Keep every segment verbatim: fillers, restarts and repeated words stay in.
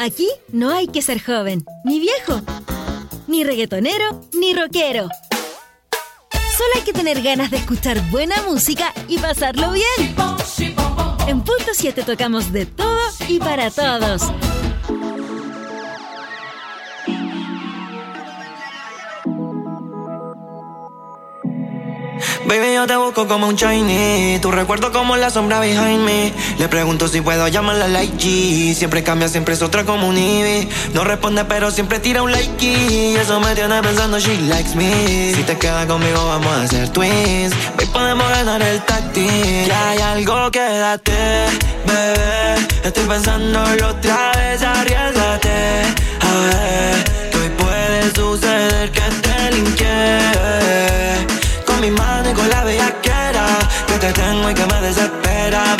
Aquí no hay que ser joven, ni viejo, ni reggaetonero, ni rockero. Solo hay que tener ganas de escuchar buena música y pasarlo bien. En Punto siete tocamos de todo y para todos. Baby, yo te busco como un Chinese. Tu recuerdo como la sombra behind me. Le pregunto si puedo llamarla like G. Siempre cambia, siempre es otra como un Ivy. No responde pero siempre tira un like y eso me tiene pensando she likes me. Si te quedas conmigo vamos a ser twins. Baby, podemos ganar el tag team. Que hay algo, quédate, bebé. Estoy pensándolo otra vez, arriésgate. A ver, que hoy puede suceder que te linké. Con mi mano y con la bellaquera que te tengo y que me desespera,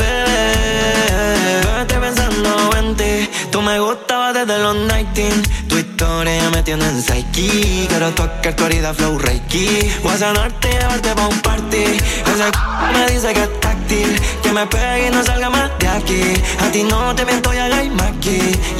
bebé. Estoy pensando en ti. Tú me gustabas desde los nineteen. Tu historia ya me tiene en psyche. Quiero tocar tu herida flow reiki. Voy a sanarte y llevarte pa' un party. Ese c*** me dice que es táctil. Que me pegue y no salga más de aquí. A ti no te miento y hagáis aquí.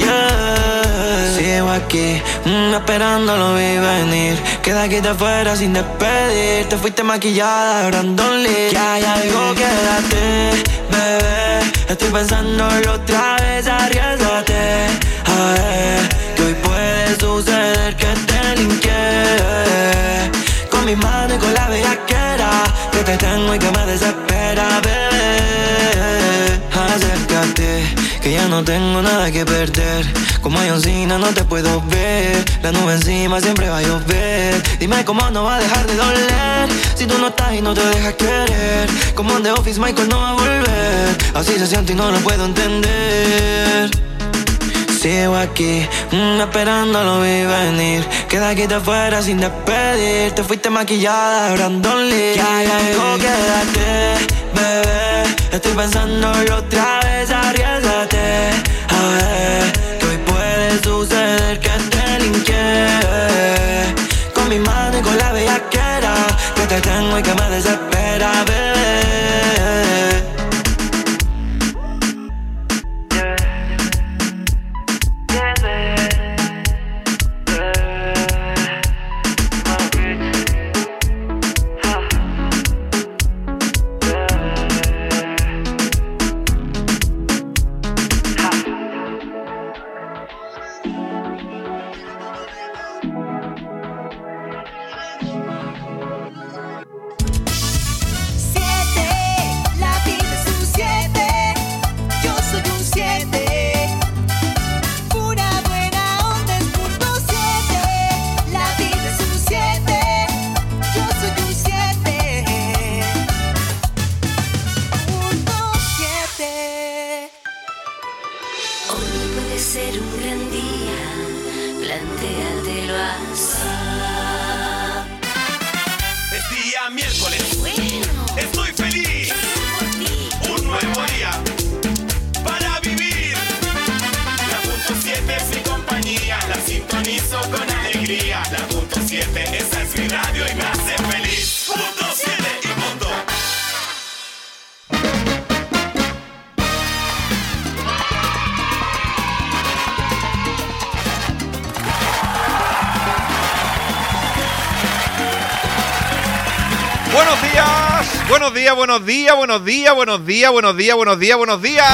Yeah. Sigo aquí, mm, esperando lo vi venir. Que de aquí te fuera sin despedir. Te fuiste maquillada, Brandon Lee. Que hay algo, quédate, bebé. Estoy pensándolo otra vez, arriésgate. A ver, que hoy puede suceder que te linké. Con mi mano y con la bellaquera que te tengo y que me desespera, bebé. Acércate, que ya no tengo nada que perder. Como Johncina no te puedo ver. La nube encima siempre va a llover. Dime cómo no va a dejar de doler si tú no estás y no te dejas querer. Como en The Office Michael no va a volver. Así se siente y no lo puedo entender. Sigo aquí, mm, esperando lo vi venir. Que de aquí te fuera sin despedir. Te fuiste maquillada, Brandon Lee. Que hay algo, quédate, bebé. Estoy pensándolo otra vez, arriésgate. A ver, que hoy puede suceder que te linké. Con mi mano y con la bellaquera que te tengo y que me desespera, bebé. Buenos días, buenos días, buenos días, buenos días, buenos días, buenos días, buenos días.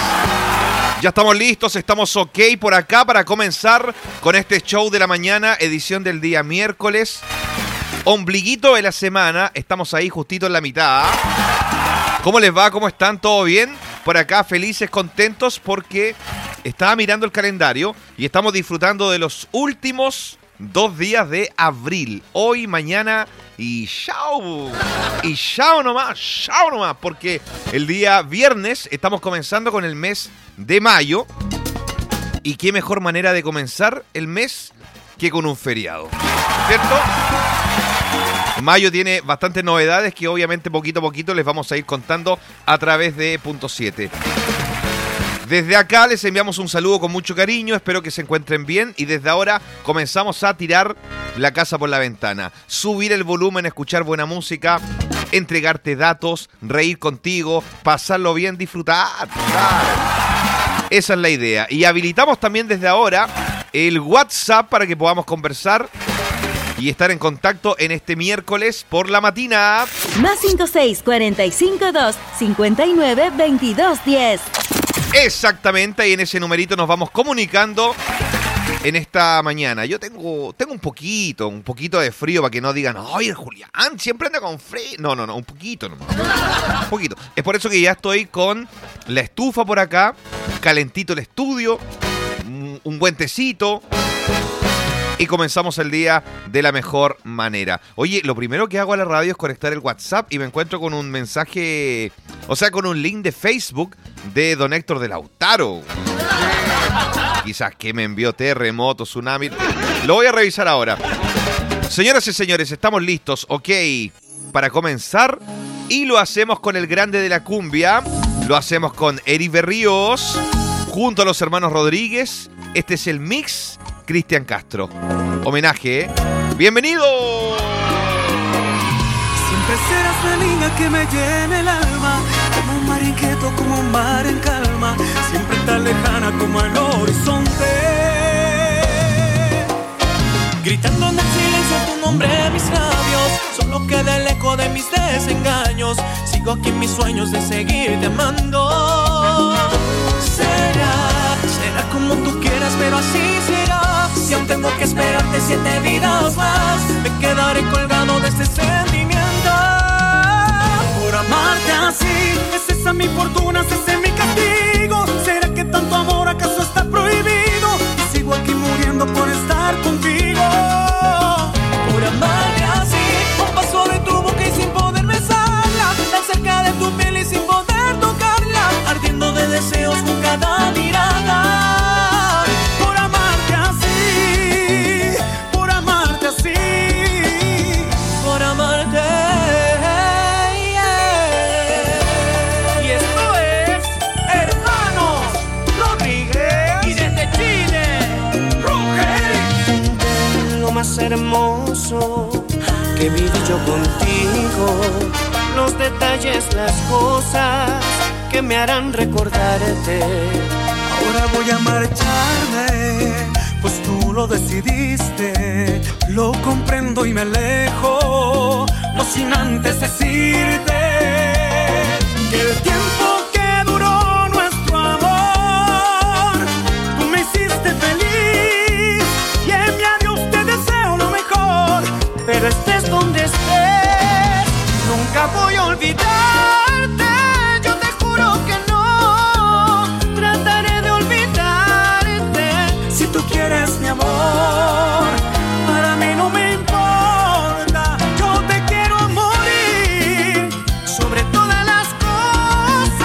Ya estamos listos, estamos ok por acá para comenzar con este show de la mañana, edición del día miércoles. Ombliguito de la semana, estamos ahí justito en la mitad. ¿Cómo les va? ¿Cómo están? ¿Todo bien? Por acá felices, contentos porque estaba mirando el calendario y estamos disfrutando de los últimos dos días de abril. Hoy, mañana y chao. Y chao nomás, chao nomás. Porque el día viernes estamos comenzando con el mes de mayo. Y qué mejor manera de comenzar el mes que con un feriado, ¿cierto? Mayo tiene bastantes novedades que obviamente poquito a poquito les vamos a ir contando a través de Punto siete. Desde acá les enviamos un saludo con mucho cariño, espero que se encuentren bien y desde ahora comenzamos a tirar la casa por la ventana. Subir el volumen, escuchar buena música, entregarte datos, reír contigo, pasarlo bien, disfrutar. Claro. Esa es la idea. Y habilitamos también desde ahora el WhatsApp para que podamos conversar y estar en contacto en este miércoles por la matina. Más cinco seis cuatro cinco dos cinco nueve veintidós diez. Exactamente, y en ese numerito nos vamos comunicando en esta mañana. Yo tengo, tengo un poquito, un poquito de frío para que no digan, ¡ay, Julián, siempre anda con frío! No, no, no, un poquito nomás. Un poquito. Es por eso que ya estoy con la estufa por acá, calentito el estudio, un, un buen tecito. Y comenzamos el día de la mejor manera. Oye, lo primero que hago a la radio es conectar el WhatsApp y me encuentro con un mensaje, o sea, con un link de Facebook de don Héctor de Lautaro. Quizás que me envió terremoto, tsunami. Lo voy a revisar ahora. Señoras y señores, estamos listos, ok, para comenzar. Y lo hacemos con el grande de la cumbia. Lo hacemos con Eric Berríos, junto a los hermanos Rodríguez. Este es el mix Cristian Castro. Homenaje, ¿eh? ¡Bienvenido! Siempre serás la niña que me llene el alma, como un mar inquieto, como un mar en calma, siempre tan lejana como el horizonte. Gritando en el silencio tu nombre en mis labios, solo queda el eco de mis desengaños. Sigo aquí en mis sueños de seguirte amando. Será, será como tú quieras, pero así será. Si aún tengo que esperarte siete vidas más, me quedaré colgado de este sentimiento. Por amarte así, es esa mi fortuna, es ese mi castigo. ¿Será que tanto amor acaso está prohibido? Y sigo aquí muriendo por estar contigo. Por amarte así, un paso de tu boca y sin poder besarla, tan cerca de tu piel y sin poder tocarla, ardiendo de deseos con cada mirada. Por amarte así, por amarte así, por amarte. Yeah. Y esto es Hermanos Rodríguez y desde Chile, Roger. Lo más hermoso que viví yo contigo, los detalles, las cosas que me harán recordarte. Ahora voy a marcharme, pues tú lo decidiste. Lo comprendo y me alejo, no sin antes decirte que el tiempo que duró nuestro amor, tú me hiciste feliz y en mi adiós te deseo lo mejor. Pero estés donde estés, nunca voy a olvidarte. Yo te juro que no trataré de olvidarte. Si tú quieres mi amor, para mí no me importa. Yo te quiero morir sobre todas las cosas.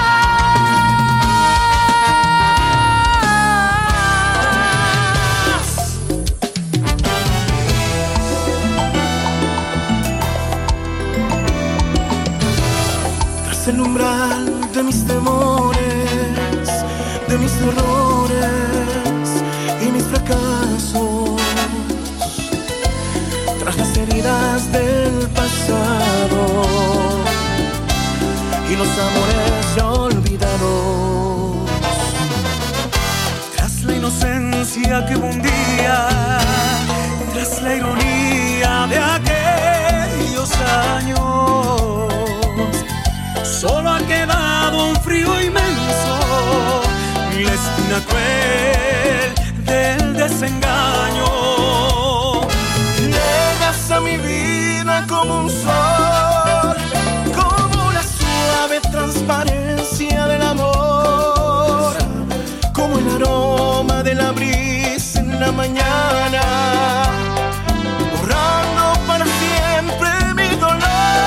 Tras el umbral de mis temores, de mis errores y mis fracasos, tras las heridas del pasado y los amores ya olvidados, tras la inocencia que hubo un día, tras la ironía de aquellos años, solo ha quedado un frío inmenso, la espina cruel del desengaño. Llegas a mi vida como un sol, como la suave transparencia del amor, como el aroma de la brisa en la mañana, borrando para siempre mi dolor.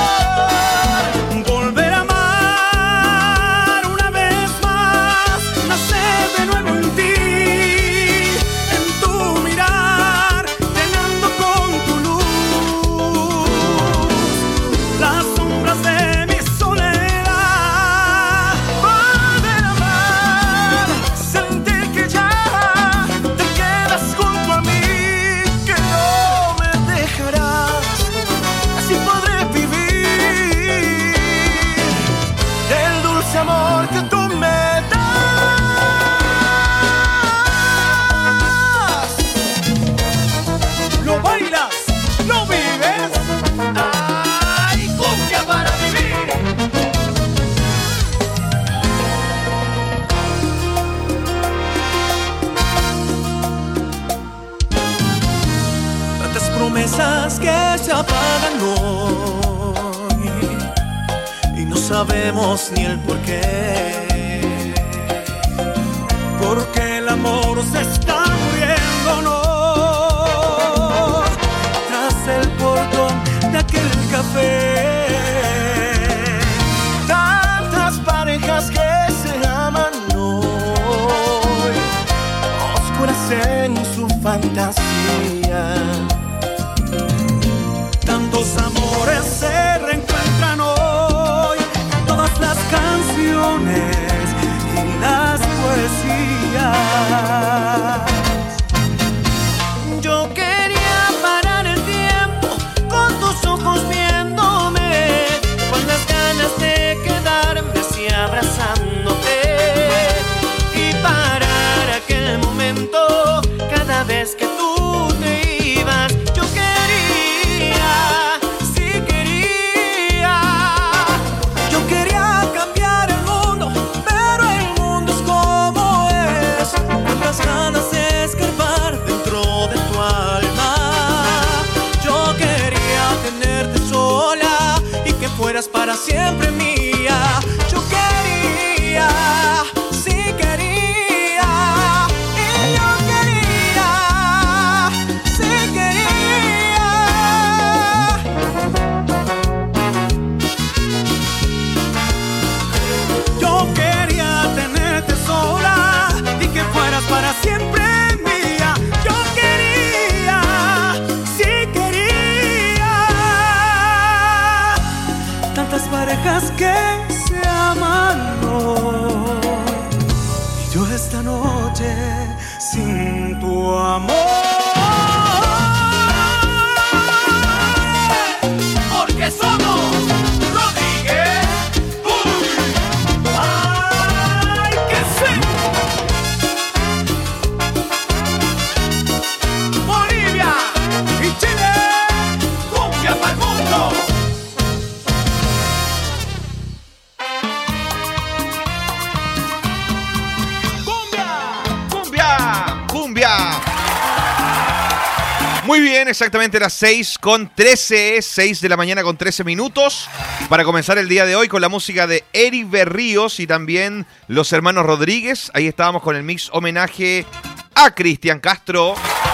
Volver a amar una vez más, nacer de nuevo en ti, en tu mirada. promesas que se apagan hoy y no sabemos ni el porqué, porque el amor se está muriendo, no, tras el portón de aquel café. Tantas parejas que se aman hoy, oscuras en su fantasía. Tantos amores se reencuentran hoy, todas las canciones y las poesías. Yo quería parar el tiempo con tus ojos viéndome, con las ganas de quedarme así abrazándote y parar aquel momento cada vez que tú te ibas. Yo quería, sí quería, yo quería cambiar el mundo, pero el mundo es como es, con las ganas de escarbar dentro de tu alma. Yo quería tenerte sola y que fueras para siempre mía. Yo quería, sí quería, y yo quería, sí quería. Yo quería tenerte sola y que fueras para siempre mía. Yo quería, sí quería. Tantas parejas que se aman hoy y yo esta noche sin tu amor. Porque somos Rodríguez. Uy. Ay, que sí. Bolivia y Chile, cumbia para el mundo. ¡Cumbia! ¡Cumbia! Muy bien, exactamente las seis con trece, seis de la mañana con trece minutos, para comenzar el día de hoy con la música de Eric Berríos y también los hermanos Rodríguez. Ahí estábamos con el mix homenaje a Cristian Castro.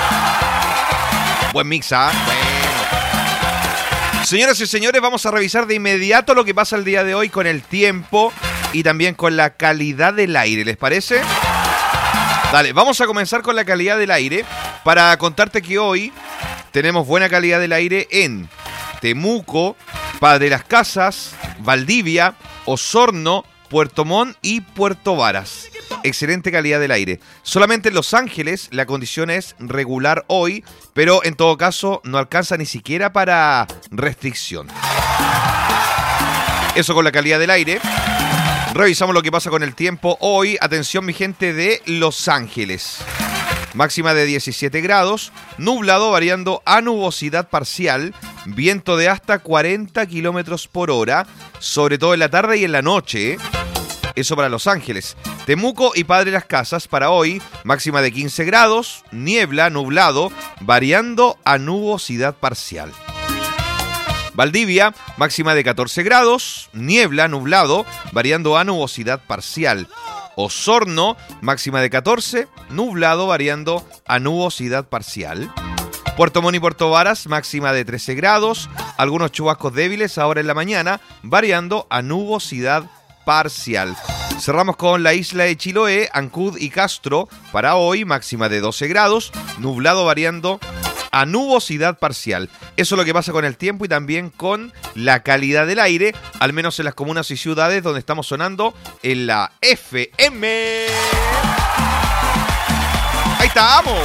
Buen mix, ¿ah? Bueno. Señoras y señores, vamos a revisar de inmediato lo que pasa el día de hoy con el tiempo y también con la calidad del aire, ¿les parece? Dale, vamos a comenzar con la calidad del aire para contarte que hoy tenemos buena calidad del aire en Temuco, Padre Las Casas, Valdivia, Osorno, Puerto Montt y Puerto Varas. Excelente calidad del aire. Solamente en Los Ángeles la condición es regular hoy, pero en todo caso no alcanza ni siquiera para restricción. Eso con la calidad del aire. Revisamos lo que pasa con el tiempo hoy. Atención mi gente de Los Ángeles. Máxima de diecisiete grados, nublado variando a nubosidad parcial, viento de hasta cuarenta kilómetros por hora, sobre todo en la tarde y en la noche. Eso para Los Ángeles. Temuco y Padre Las Casas para hoy, máxima de quince grados, niebla, nublado, variando a nubosidad parcial. Valdivia, máxima de catorce grados, niebla, nublado, variando a nubosidad parcial. Osorno, máxima de catorce, nublado, variando a nubosidad parcial. Puerto Montt y Puerto Varas, máxima de trece grados, algunos chubascos débiles ahora en la mañana, variando a nubosidad parcial. Cerramos con la isla de Chiloé, Ancud y Castro, para hoy, máxima de doce grados, nublado, variando a nubosidad parcial. Eso es lo que pasa con el tiempo y también con la calidad del aire, al menos en las comunas y ciudades donde estamos sonando en la F M. Ahí estamos.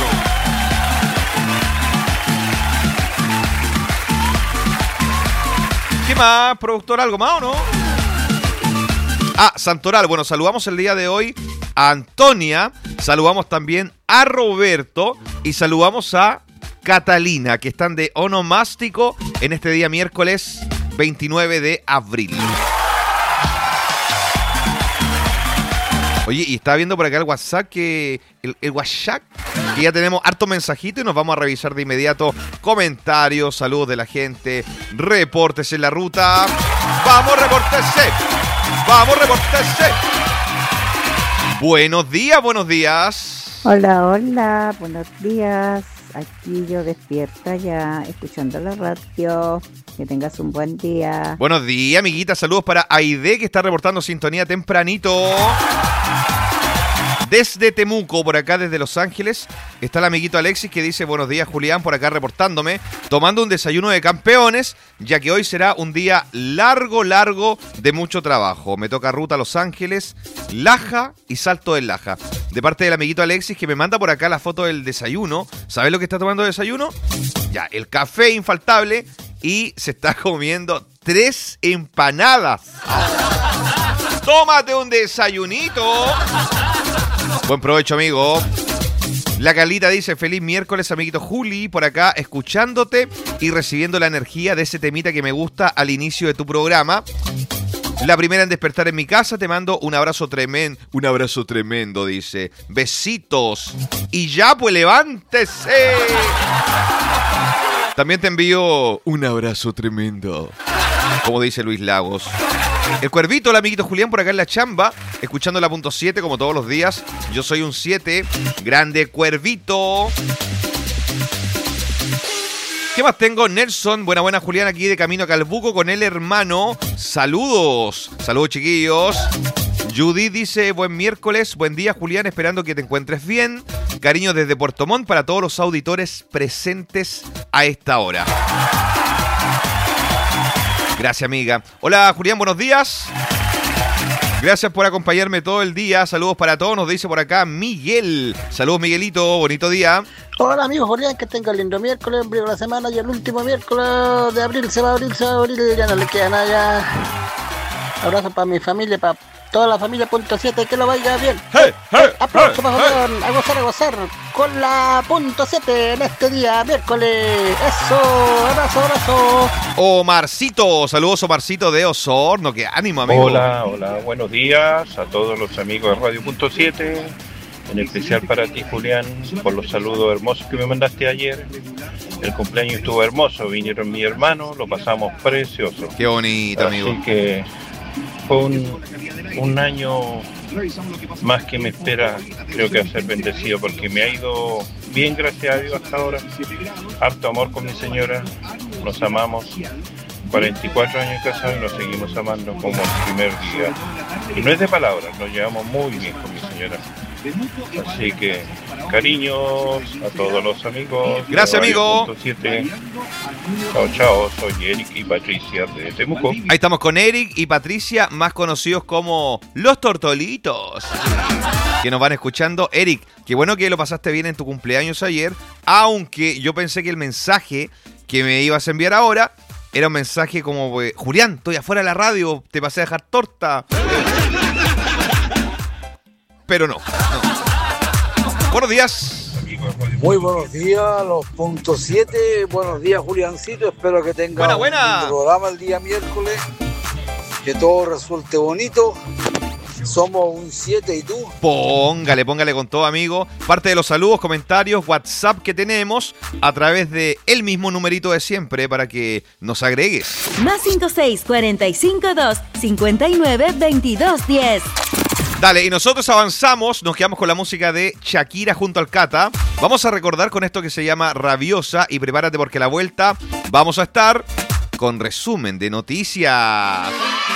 ¿Qué más, productor? ¿Algo más o no? Ah, Santoral. Bueno, saludamos el día de hoy a Antonia, saludamos también a Roberto y saludamos a Catalina, que están de onomástico en este día miércoles veintinueve de abril. Oye, y estaba viendo por acá el WhatsApp que... El, el WhatsApp, que ya tenemos harto mensajito y nos vamos a revisar de inmediato comentarios, saludos de la gente, reportes en la ruta. ¡Vamos, repórtese! ¡Vamos, repórtese! Buenos días, buenos días. Hola, hola, buenos días. Aquí yo despierta ya, escuchando la radio. Que tengas un buen día. Buenos días, amiguita. Saludos para Aide, que está reportando sintonía tempranito. Desde Temuco, por acá, desde Los Ángeles, está el amiguito Alexis que dice: buenos días, Julián, por acá reportándome, tomando un desayuno de campeones, ya que hoy será un día largo, largo de mucho trabajo. Me toca ruta a Los Ángeles, Laja y Salto del Laja. De parte del amiguito Alexis, que me manda por acá la foto del desayuno. ¿Sabes lo que está tomando de desayuno? Ya, el café infaltable, y se está comiendo tres empanadas. ¡Tómate un desayunito! Buen provecho, amigo. La Carlita dice: feliz miércoles, amiguito Juli, por acá escuchándote y recibiendo la energía de ese temita que me gusta al inicio de tu programa. La primera en despertar en mi casa, te mando un abrazo tremendo. Un abrazo tremendo, dice. Besitos. Y ya, pues levántese. También te envío un abrazo tremendo, como dice Luis Lagos. El Cuervito, el amiguito Julián, por acá en la chamba, escuchando la punto siete como todos los días. Yo soy un siete. Grande Cuervito. ¿Qué más tengo? Nelson, buena, buena, Julián, aquí de camino a Calbuco con el hermano. Saludos. Saludos, chiquillos. Judith dice: buen miércoles, buen día, Julián, esperando que te encuentres bien. Cariño desde Puerto Montt para todos los auditores presentes a esta hora. Gracias, amiga. Hola, Julián, buenos días. Gracias por acompañarme todo el día. Saludos para todos, nos dice por acá Miguel. Saludos, Miguelito, bonito día. Hola, amigos Julián, que tenga lindo miércoles, embriago la semana y el último miércoles de abril se va a abrir, se va a abrir, ya no le queda nada ya. Abrazo para mi familia, para toda la familia punto siete, que lo vaya bien. Hey, hey, Aplauso hey, para Julián, a gozar, a gozar con la punto siete en este día, miércoles. Eso, abrazo, abrazo. Omarcito, saludos, Omarcito de Osorno, qué ánimo, amigo. Hola, hola, buenos días a todos los amigos de Radio punto siete, en especial para ti, Julián, por los saludos hermosos que me mandaste ayer. El cumpleaños estuvo hermoso, vinieron mis hermanos, lo pasamos precioso. Qué bonito, amigo. Así que fue un, un año más que me espera, creo que va a ser bendecido, porque me ha ido bien, gracias a Dios, hasta ahora. Harto amor con mi señora, nos amamos. cuarenta y cuatro años casados y nos seguimos amando como el primer día. Y no es de palabras, nos llevamos muy bien con mi señora. Así que, cariños a todos los amigos. Gracias, amigo. Chao, chao, soy Eric y Patricia de Temuco. Ahí estamos con Eric y Patricia, más conocidos como Los Tortolitos, que nos van escuchando. Eric, qué bueno que lo pasaste bien en tu cumpleaños ayer, aunque yo pensé que el mensaje que me ibas a enviar ahora era un mensaje como: Julián, estoy afuera de la radio, te pasé a dejar torta. Pero no, no. Buenos días. Muy buenos días, los punto siete. Buenos días, Juliancito. Espero que tenga buena, buena. un programa el día miércoles. Que todo resulte bonito. Somos un siete, ¿y tú? Póngale, póngale con todo, amigo. Parte de los saludos, comentarios, WhatsApp que tenemos a través de el mismo numerito de siempre para que nos agregues. Más cinco seis, cuarenta y cinco, dos, cincuenta y nueve, veintidós, diez. Dale, y nosotros avanzamos, nos quedamos con la música de Shakira junto al Cata. Vamos a recordar con esto que se llama Rabiosa, y prepárate porque a la vuelta vamos a estar con resumen de noticias.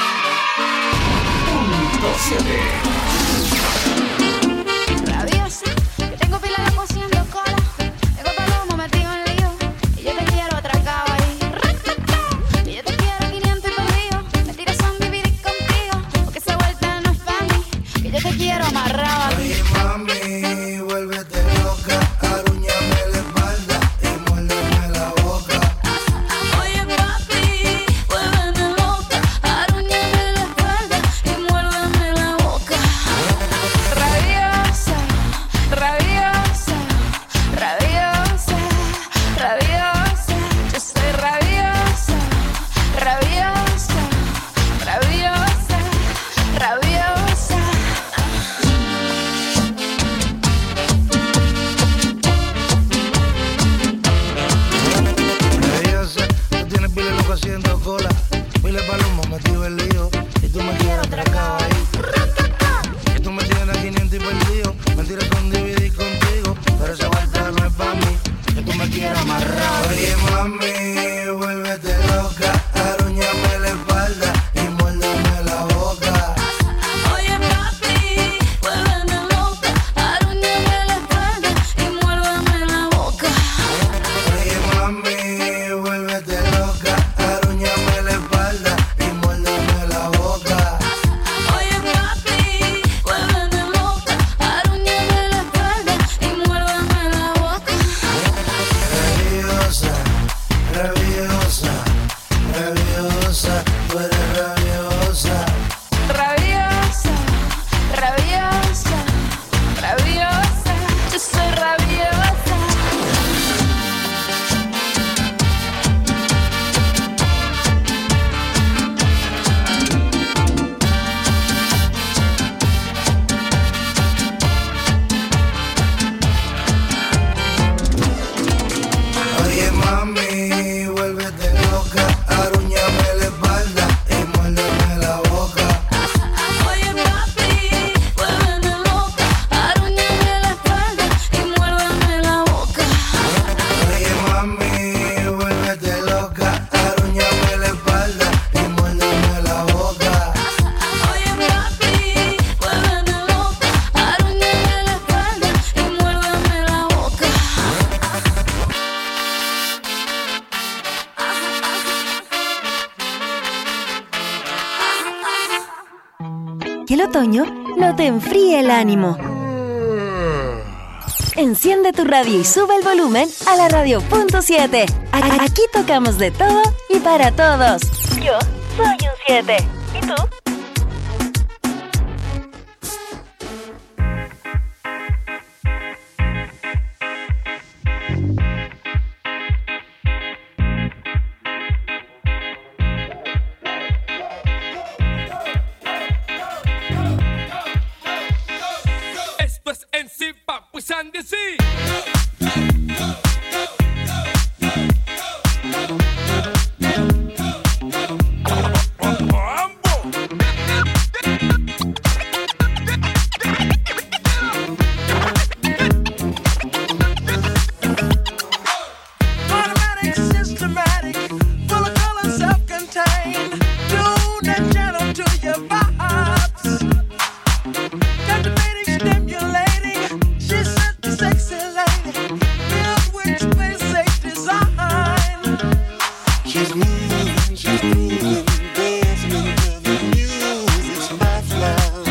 Rabiosa, que tengo pila de cociendo cola, tengo palomo metido en lío, y yo te quiero atracado ahí. Y yo te quiero quinientos y perdido, me tiras son vivir contigo, porque esa vuelta no es para mí, que yo te quiero amarrado a ti. Oye, mami, vuélvete loca, arúñame la espalda y muérdeme la boca. Oye, papi, vuélveme loca, arúñame la espalda y muérdeme la boca. quiero amarrar. Oye mami, vuélvete loca, arúñame la espalda y muérdeme la boca. Oye papi, vuélveme loca, arúñame la espalda y muérdeme la boca. Oye mami, vuélvete loca, arúñame la espalda y muérdeme la boca. Oye papi, vuélveme loca, arúñame la espalda y muérdeme la boca. Rabiosa, rabiosa, rabiosa, tú eres rabiosa. Rabiosa, rabiosa, rabiosa, yo soy rabiosa. Oye mami, vuélvete loca, arúñame la espalda y muérdeme la boca. Oye papi, vuélveme loca, arúñame la espalda y muérdeme la boca. Oye mami, vuélvete loca, arúñame la espalda y muérdeme la boca. Oye papi, vuélveme loca, arúñame la espalda y muérdeme la boca. Que el otoño no te enfríe el ánimo. Enciende tu radio y sube el volumen a la radio punto siete. A- Aquí tocamos de todo y para todos. Yo soy un siete. ¿Y tú? Esto es N C Papu Sandy C. Automatic, systematic, full of color, self-contained. Tuned and gentle to your vibes. Captivating, stimulating. She's such a sexy lady. Filled with space, safe design. She's moving, she's grooving, dancing to the music's my flow.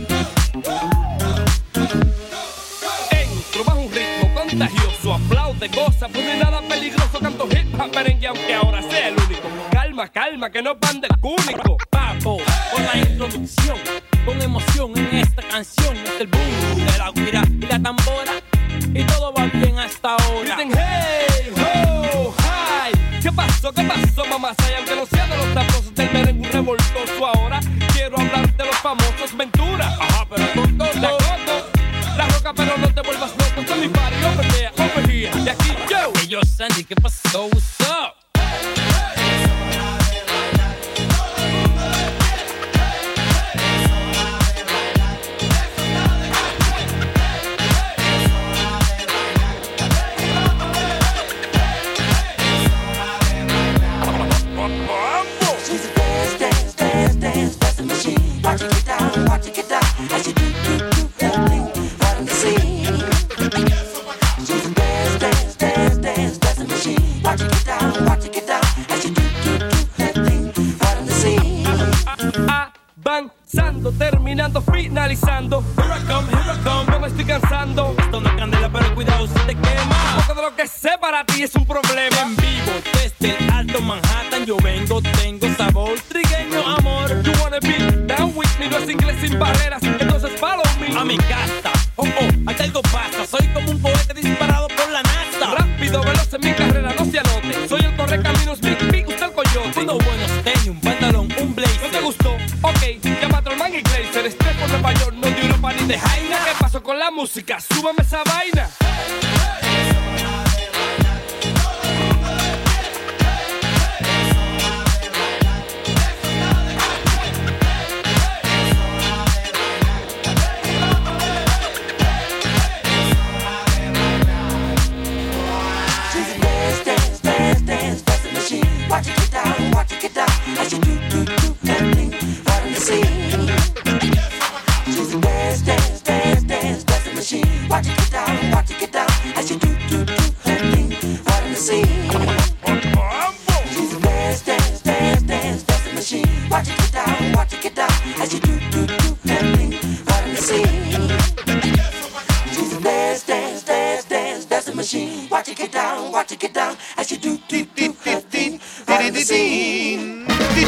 Entro bajo un ritmo contagioso, aplaude, goza, pues no hay nada peligroso. Canto hip hop, merengue, aunque ahora sea el único. Calma, calma, que no pan del cúnico. Papo, con la introducción, con emoción en esta canción. Es el boom de la guira y la tambora, y todo va bien hasta ahora. Griten hey, ho, hi. ¿Qué pasó, qué pasó, mamá? Y aunque no sea de los sabrosos del merengue revoltoso, ahora quiero hablar de los famosos Ventura. Ajá, pero con todo. La coco, la roca, pero no te vuelvas loco. Esto es mi party, over there, over here. Y aquí yo. Hey, yo, Sandy, ¿qué pasó? What's up? She's a dance, dance, dance, dance, dancing machine. Watch it get down, watch it get down. As you do, do, do that thing right in the scene. She's a dance, dance, dance, dance, dancing machine. Watch it get down, watch it get down. As you do, do, do that thing right in the scene. Avanzando, terminando, finalizando. Here I come, here I come, no me estoy cansando. Esto no es candela, pero cuidado si te quema. Porque de lo que sé para ti es un problema. En vivo desde el Alto Manhattan yo vengo, tengo sabor trigueño, amor. You wanna be down with me, no es inglés sin barreras, entonces follow me. A mi casa, oh oh, aquí algo pasa. Soy como un cohete disparado por la NASA. Rápido, veloz en mi carrera, no se anote. Soy el correcaminos, Big Big, usted el coyote. Unos buenos tenis, un pantalón, un blazer. ¿No te gustó? Ok, llama a Trollman y Glazer. Estrés por Nueva York, no de Europa ni de Jaina. ¿Qué pasó con la música? Súbame esa vaina. She's a scene. She's a dance, dance, dance, dance, dancing machine. Watch it get down, watch it get down as you do, do, do that thing right in the scene. She's a dance, dance, dance, dance, dancing machine. Watch it get down, watch it get down as you do, do, do that thing right in the scene.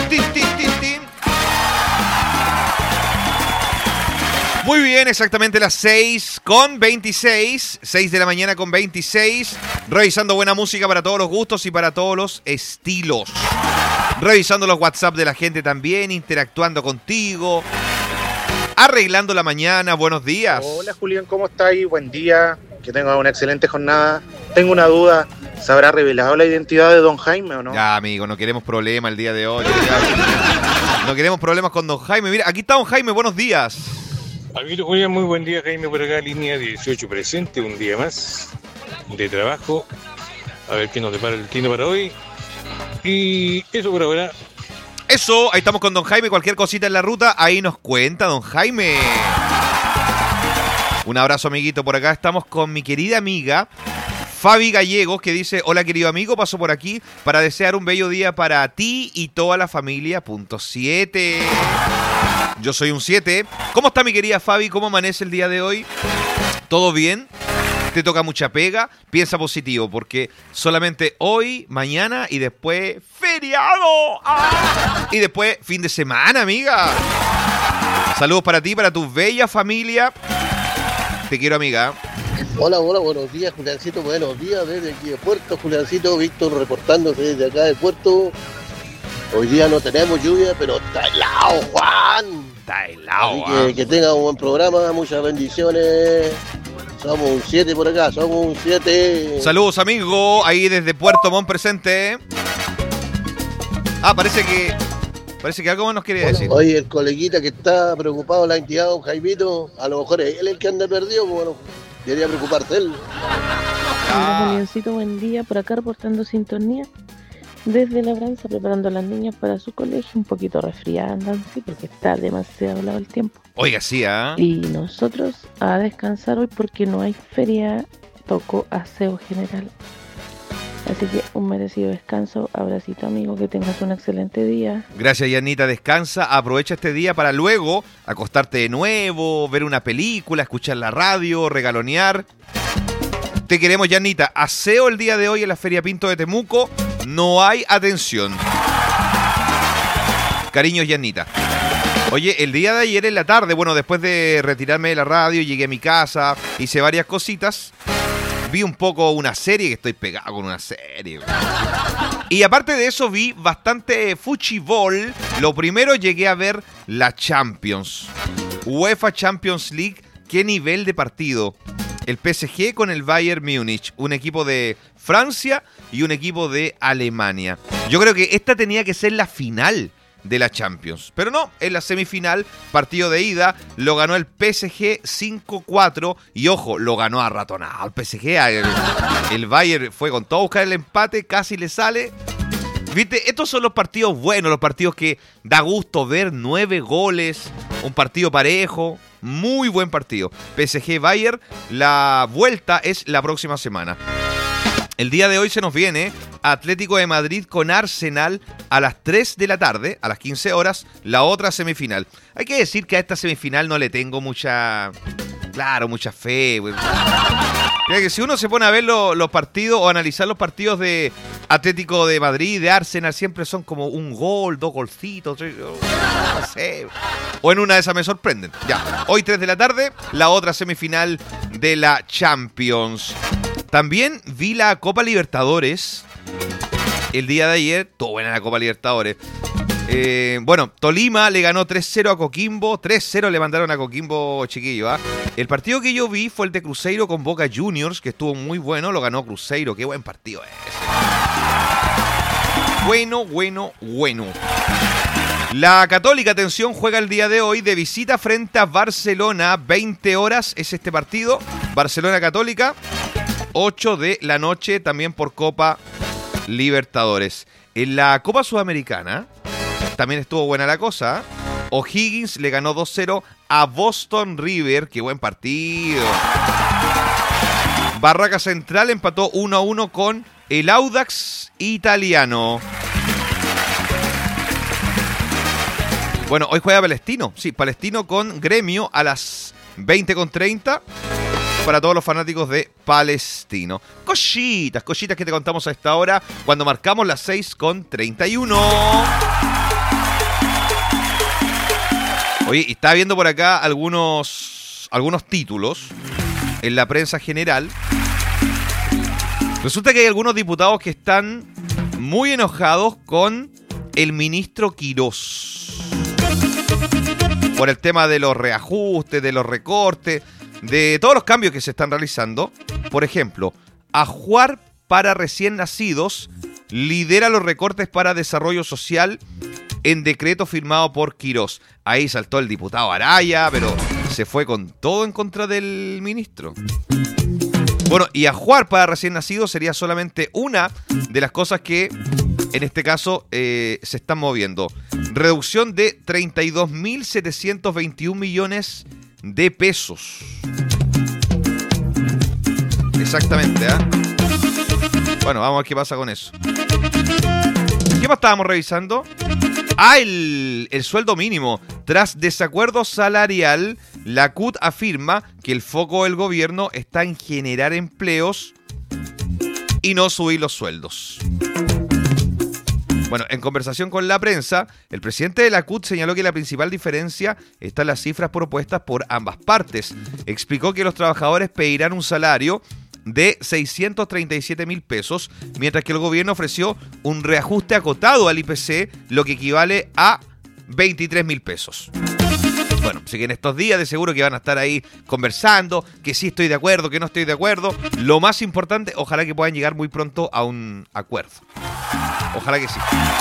Muy bien, exactamente las seis con veintiséis, seis de la mañana con veintiséis, revisando buena música para todos los gustos y para todos los estilos. Revisando los WhatsApp de la gente también, interactuando contigo, arreglando la mañana. Buenos días. Hola Julián, ¿cómo estáis? Buen día, que tengas una excelente jornada. Tengo una duda, ¿se habrá revelado la identidad de Don Jaime o no? Ya, amigo, no queremos problemas el día de hoy. No queremos problemas con Don Jaime. Mira, aquí está Don Jaime, buenos días. Amiguito Julián, muy buen día, Jaime, por acá, línea dieciocho presente, un día más de trabajo. A ver qué nos depara el destino para hoy. Y eso por ahora. Eso, ahí estamos con Don Jaime, cualquier cosita en la ruta, ahí nos cuenta Don Jaime. Un abrazo, amiguito, por acá estamos con mi querida amiga Fabi Gallegos, que dice: hola querido amigo, paso por aquí para desear un bello día para ti y toda la familia. Punto siete. Yo soy un siete. ¿Cómo está mi querida Fabi? ¿Cómo amanece el día de hoy? ¿Todo bien? ¿Te toca mucha pega? Piensa positivo, porque solamente hoy, mañana y después feriado. ¡Ah! Y después fin de semana, amiga. Saludos para ti, para tu bella familia. Te quiero, amiga. Hola, hola, buenos días, Juliancito, buenos días desde aquí de Puerto, Juliancito, Víctor reportándose desde acá de Puerto. Hoy día no tenemos lluvia, pero está helado, Juan. Está helado, Así que, que tenga un buen programa, muchas bendiciones. Somos un siete por acá, somos un siete. Saludos, amigo, ahí desde Puerto Montt presente. Ah, parece que parece que algo más nos quiere Hola. decir. Oye, el coleguita que está preocupado en la entidad, don Jaimito, a lo mejor es él el que anda perdido, bueno, debería preocuparse él. Hola, Juliancito, buen día, por acá reportando sintonía. Desde Labranza, preparando a las niñas para su colegio, un poquito resfriadas, sí, porque está demasiado helado el tiempo. Oiga, sí, ¿ah? ¿eh? Y nosotros a descansar hoy porque no hay feria, tocó aseo general. Así que un merecido descanso. Abracito, amigo, que tengas un excelente día. Gracias, Yanita, descansa, aprovecha este día para luego acostarte de nuevo, ver una película, escuchar la radio, regalonear. Te queremos, Yanita. Aseo el día de hoy en la Feria Pinto de Temuco. No hay atención. Cariños, Yanita. Oye, el día de ayer en la tarde, bueno, después de retirarme de la radio, llegué a mi casa, hice varias cositas. Vi un poco una serie, que estoy pegado con una serie. Y aparte de eso, vi bastante fuchibol. Lo primero, llegué a ver la Champions. UEFA Champions League. ¿Qué nivel de partido? El P S G con el Bayern Múnich, un equipo de Francia y un equipo de Alemania. Yo creo que esta tenía que ser la final de la Champions, pero no, en la semifinal, partido de ida, lo ganó el P S G cinco cuatro y ojo, lo ganó a ratonado el P S G, el, el Bayern fue con todo a buscar el empate, casi le sale. Viste, estos son los partidos buenos, los partidos que da gusto ver, nueve goles, un partido parejo. Muy buen partido. P S G Bayern, la vuelta es la próxima semana. El día de hoy se nos viene Atlético de Madrid con Arsenal a las tres de la tarde, a las quince horas, la otra semifinal. Hay que decir que a esta semifinal no le tengo mucha, claro, mucha fe. Mira que si uno se pone a ver lo, los partidos o analizar los partidos de Atlético de Madrid, de Arsenal, siempre son como un gol, dos golcitos, no sé. O en una de esas me sorprenden. Ya, hoy tres de la tarde, la otra semifinal de la Champions. También vi la Copa Libertadores el día de ayer. Todo buena la Copa Libertadores. Eh, bueno, Tolima le ganó tres cero a Coquimbo. tres cero le mandaron a Coquimbo, chiquillo. ¿eh? El partido que yo vi fue el de Cruzeiro con Boca Juniors, que estuvo muy bueno. Lo ganó Cruzeiro. Qué buen partido es ese. Bueno, bueno, bueno. La Católica, atención, juega el día de hoy de visita frente a Barcelona. veinte horas es este partido. Barcelona Católica. ocho de la noche, también por Copa Libertadores. En la Copa Sudamericana también estuvo buena la cosa. O'Higgins le ganó dos cero a Boston River. ¡Qué buen partido! Barraca Central empató uno a uno con el Audax Italiano. Bueno, hoy juega Palestino. Sí, Palestino con Gremio a las veinte con treinta para todos los fanáticos de Palestino. Cositas, cositas que te contamos a esta hora cuando marcamos las seis con treinta y uno. Oye, y estaba viendo por acá algunos, algunos títulos en la prensa general. Resulta que hay algunos diputados que están muy enojados con el ministro Quirós por el tema de los reajustes, de los recortes, de todos los cambios que se están realizando. Por ejemplo, Ajuar para recién nacidos lidera los recortes para desarrollo social en decreto firmado por Quirós. Ahí saltó el diputado Araya, pero se fue con todo en contra del ministro. Bueno, y Ajuar para recién nacidos sería solamente una de las cosas que en este caso eh, se están moviendo. Reducción de treinta y dos mil setecientos veintiún millones de pesos. Exactamente, ¿ah? ¿eh? Bueno, vamos a ver qué pasa con eso. ¿Qué más estábamos revisando? Ah, el, el sueldo mínimo. Tras desacuerdo salarial, la C U T afirma que el foco del gobierno está en generar empleos y no subir los sueldos. Bueno, en conversación con la prensa, el presidente de la C U T señaló que la principal diferencia está en las cifras propuestas por ambas partes. Explicó que los trabajadores pedirán un salario de seiscientos treinta y siete mil pesos, mientras que el gobierno ofreció un reajuste acotado al I P C, lo que equivale a veintitrés mil pesos. Bueno, así que en estos días de seguro que van a estar ahí conversando, que sí estoy de acuerdo, que no estoy de acuerdo. Lo más importante, ojalá que puedan llegar muy pronto a un acuerdo. Ojalá que sí.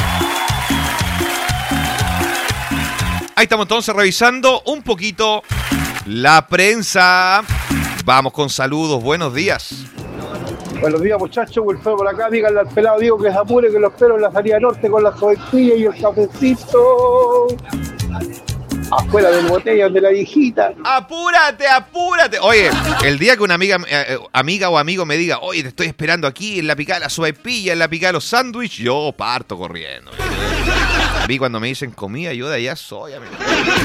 Ahí estamos entonces revisando un poquito la prensa. Vamos con saludos, buenos días. Buenos días, muchachos, Wilfredo por acá. Díganle al pelado Diego que se apure, que lo espero en la salida norte con las jovencillas y el cafecito. Afuera del botella de la viejita. ¡Apúrate, apúrate! Oye, el día que una amiga eh, amiga o amigo me diga, oye, te estoy esperando aquí en la picada de la sopaipilla, en la picada de los sándwiches, yo parto corriendo. A mí cuando me dicen comida, yo de allá soy, amigo.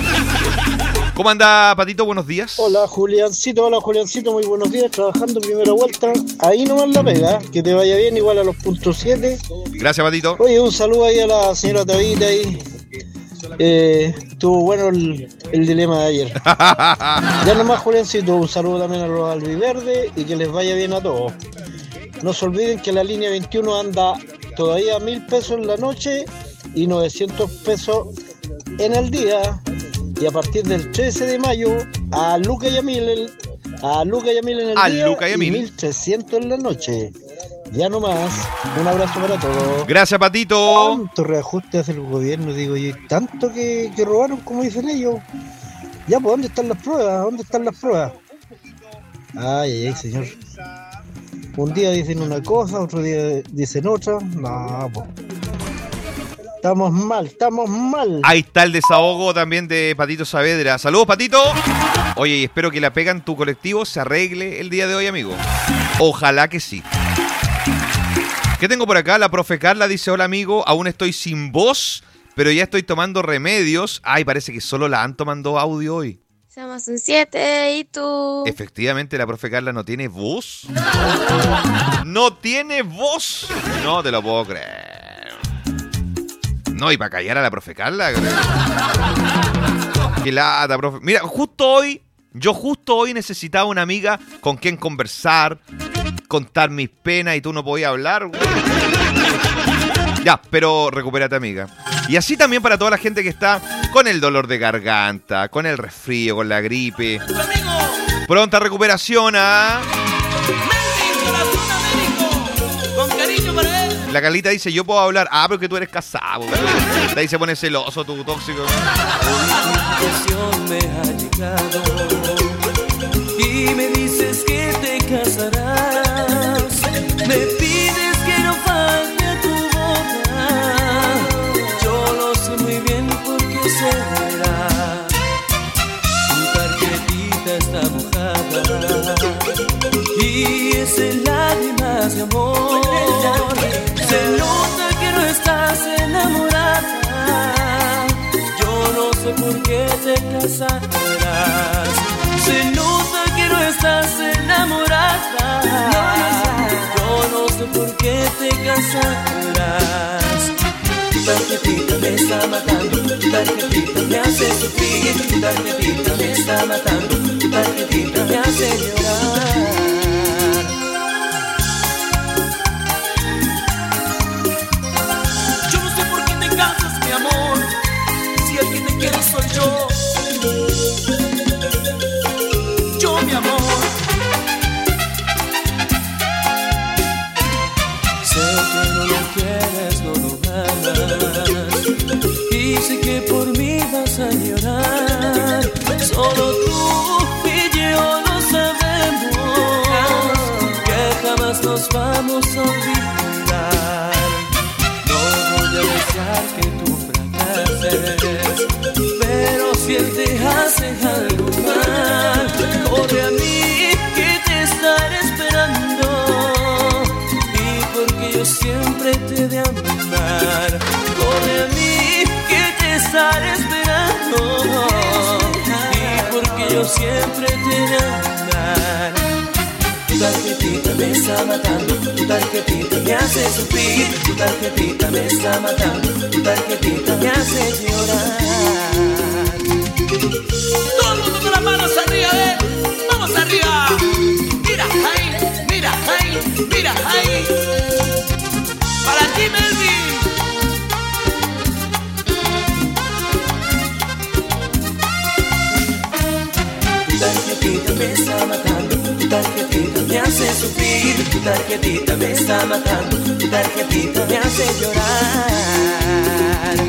¿Cómo anda, Patito? Buenos días. Hola, Juliancito. Hola, Juliancito. Muy buenos días. Trabajando primera vuelta. Ahí nomás la pega. Que te vaya bien, igual a los puntos siete. Gracias, Patito. Oye, un saludo ahí a la señora Tabita ahí. Eh, estuvo bueno el, el dilema de ayer. Ya nomás, Juliancito, un saludo también a los albiverdes y que les vaya bien a todos. No se olviden que la línea veintiuno anda todavía a mil pesos en la noche y novecientos pesos en el día. Y a partir del trece de mayo, a Luca y a Mil, a Luca y a Mil en el a día Luca y, a Mil. y mil trescientos en la noche. Ya nomás, un abrazo para todos. Gracias, Patito. Tanto reajuste hace el gobierno, digo yo, y tanto que, que robaron, como dicen ellos. Ya, pues, ¿dónde están las pruebas? ¿Dónde están las pruebas? Ay, ay, ay, señor. Un día dicen una cosa, otro día dicen otra. No, pues. Estamos mal, estamos mal. Ahí está el desahogo también de Patito Saavedra. Saludos, Patito. Oye, y espero que la pega en tu colectivo se arregle el día de hoy, amigo. Ojalá que sí. ¿Qué tengo por acá? La profe Carla dice, hola, amigo, aún estoy sin voz, pero ya estoy tomando remedios. Ay, parece que solo la han tomando audio hoy. Somos un siete, ¿y tú? Efectivamente, la profe Carla no tiene voz. No tiene voz. No te lo puedo creer. No, y para callar a la profe Carla. Qué lata, profe. Mira, justo hoy, yo justo hoy necesitaba una amiga con quien conversar, contar mis penas y tú no podías hablar. Ya, pero recupérate, amiga. Y así también para toda la gente que está con el dolor de garganta, con el resfrío, con la gripe. Pronta recuperación, ¿ah? Con cariño para él. La Carlita dice, yo puedo hablar. Ah, pero que tú eres casado. De ahí se pone celoso, tu tóxico. Me ha llegado y me dices que te casarás. Me pides que no falte tu boca. Yo lo sé muy bien porque será. Tu tarjetita está mojada y es en lágrimas de amor. Se nota que no estás enamorada. Yo no sé por qué te casarás. Se nota que no estás enamorada. Yo no sé por qué te casarás. Tu tarjetita me está matando, tu tarjetita me hace sufrir, tu tarjetita me está matando, tu tarjetita me hace llorar. Yo no sé por qué te cansas, mi amor, si el que te quiere soy yo. Yo, mi amor. Sé que no lo quieres, no lo amas, y sé que por mí vas a llorar. Solo tú y yo lo sabemos, que jamás nos vamos a olvidar. No voy a desear que tú fracases, pero si él te hace algo mal, corre a mí que te estaré esperando. Porque yo siempre te he de amar. Corre a mí que te estaré esperando. Y porque yo siempre te he de amar. Tu tarjetita me está matando, tu tarjetita me hace sufrir, tu tarjetita me está matando, tu tarjetita me hace llorar. Todo el mundo con las manos arriba, ¿eh? Vamos arriba. Mira ahí, mira ahí, mira ahí. Para ti, Melvin. Tu tarjetita me está matando, tu tarjetita me hace sufrir, tu tarjetita me está matando, tu tarjetita me hace llorar.